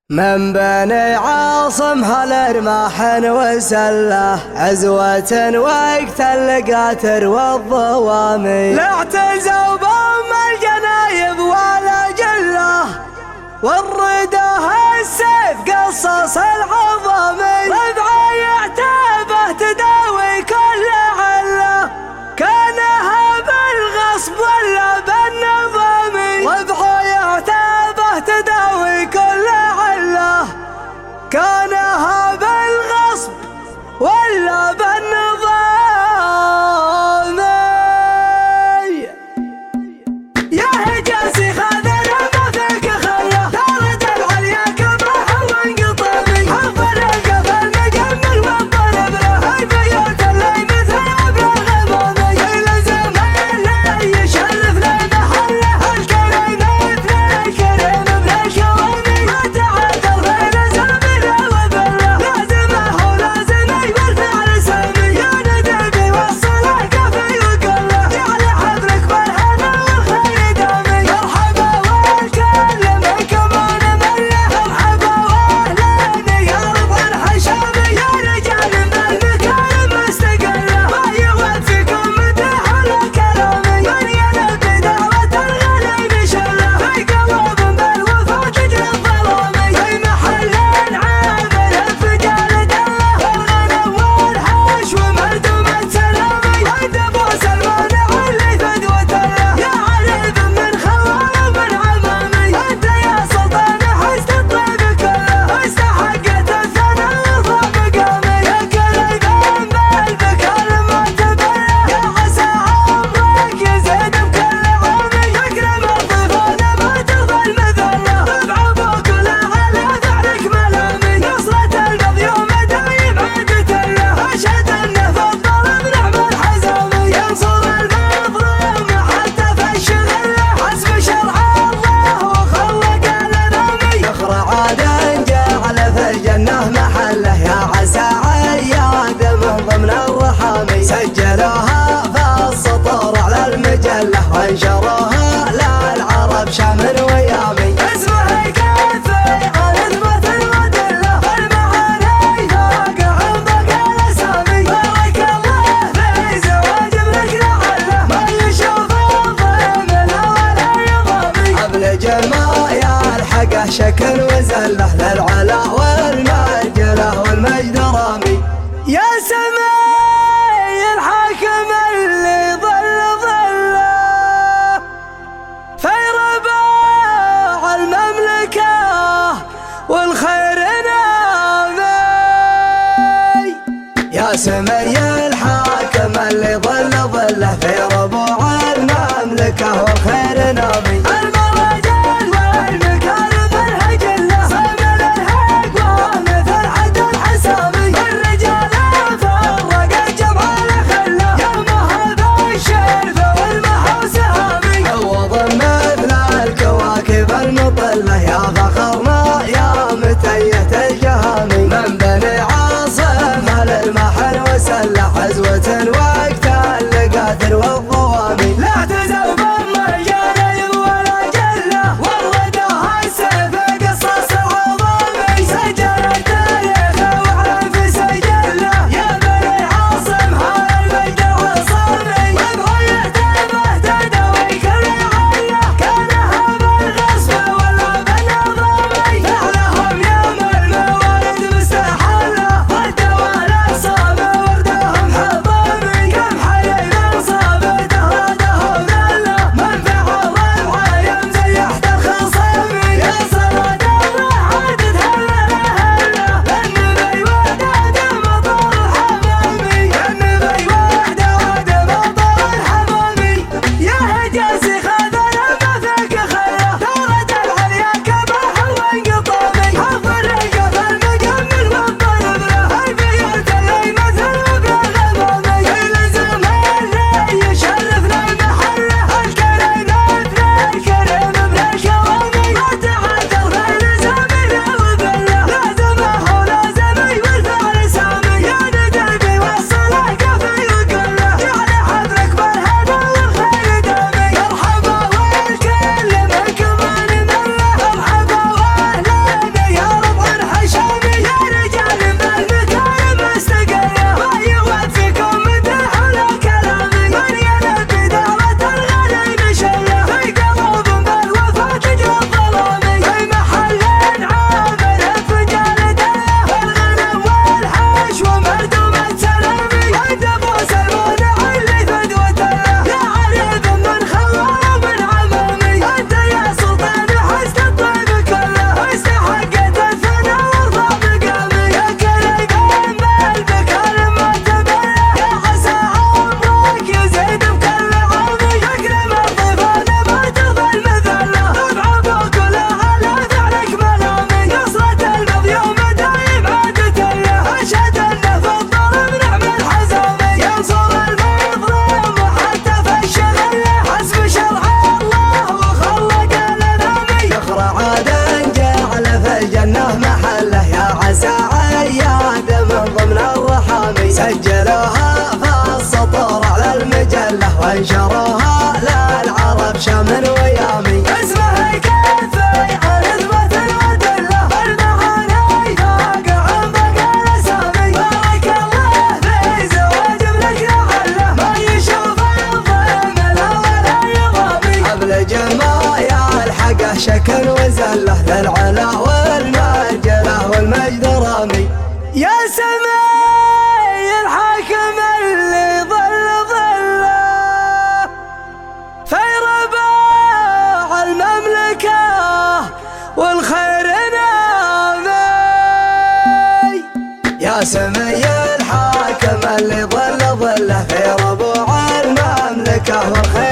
من بني عاصم هالرماح وسله عزوة وقت اللقاتر والضوامي لا اعتزوا بهم الجنايب ولا جله والرداه السيف قصص العظامي ربعه يعتابه تداوي كل عله كانها بالغصب ولا بالنظام ربعه يعتابه تداوي كل عله كانها بالغصب ولا بالنظام يا هجاسي خذنا ما فيك خله طارد العليا كبح وانقطامي حفر القفل مجمل والضرب له البيوت اللي مثل ابر الغمامي يلزم اللي يشرف له محله الكريم مثل الكريم ابن الكوامي ما تعذر بين سامي وبله لازمه ولازمي والفعل سامي يا ندبي والصلاح كفي وقله جعل حبلك بالهنا والخير دامي مرحبا والكل منكم ونمله مرحبا واهلين يا رب الحشامي يا رجال بالمكارم مستقله ما يغد فيكم مدح ولا كلامي من ينبي دعوة الغليل شله في قلوب بالوفا تجري الظلامي في محل عامل الفجال دله والغنم والحاش ومردومة سلامي عند ابو سلمان علي فدوة له يا علي بن من خوال ومن عمامي انت يا سلطان حزت الطيب كله استحقت الثنى وضع مقامي يا كليبان بالبكال ما تبله يا عسى عمرك يزيد بكل عامي اكرم الضيفان ما تظل مذله ابعبوك ولا على ذعرك ملامي نصرة المظلوم دايم عادة له اشهد انه فضل بنعم الحزامي ينصر المظلوم حتى في الشغله حسب شرع الله وخلق الانامي يخرع عاد جعل في الجنه محله يا عسى عياد من ضمن الرحامي سجلوها في السطور على المجله وانشروها للعرب شام ويامي اسمه يكفي عن اثبات الودله المعاني فوق عمق الاسامي بارك الله في زواج ابنك لعله ما يشوف الضيم ولا يضامي ابلج المايا الحقه شكل وزله للعلا والمجله والمجد رامي يا سمي الحاكم اللي ظل ظله في رباع المملكه والخير نامي يا سمي الحاكم اللي ظل ظله في ربوع المملكه والخير نامي المرجان والمكارم الهجله صمل الهق ومثل حد الحسامي الرجال فرق الجمع لخله يومها بالشرف والمحو سهامي عوض مثل الكواكب المطله يا فخرنا يا متية الجهامي من بني عاصم هالرماح وسله سعاد جعل في الجنة محله، يا عسى عياد من ضمن الرحامي سجلوها في السطور على المجلة وانشروها للعرب شام ويامي. اسمه يكفي عن اثبات الادله والمعاني فاق عن باقي الاسامي. بارك الله في زواج ابنك لعله ما يشوف الضيم لا ولا يضامي. حبل جمايا الحقه شكل وزله للعلا والمجله والمجد رامي. يا سمي الحاكم اللي ظل ظله في رباع المملكة والخير نامي. يا سمي الحاكم اللي ظل ظله في ربوع المملكة والخير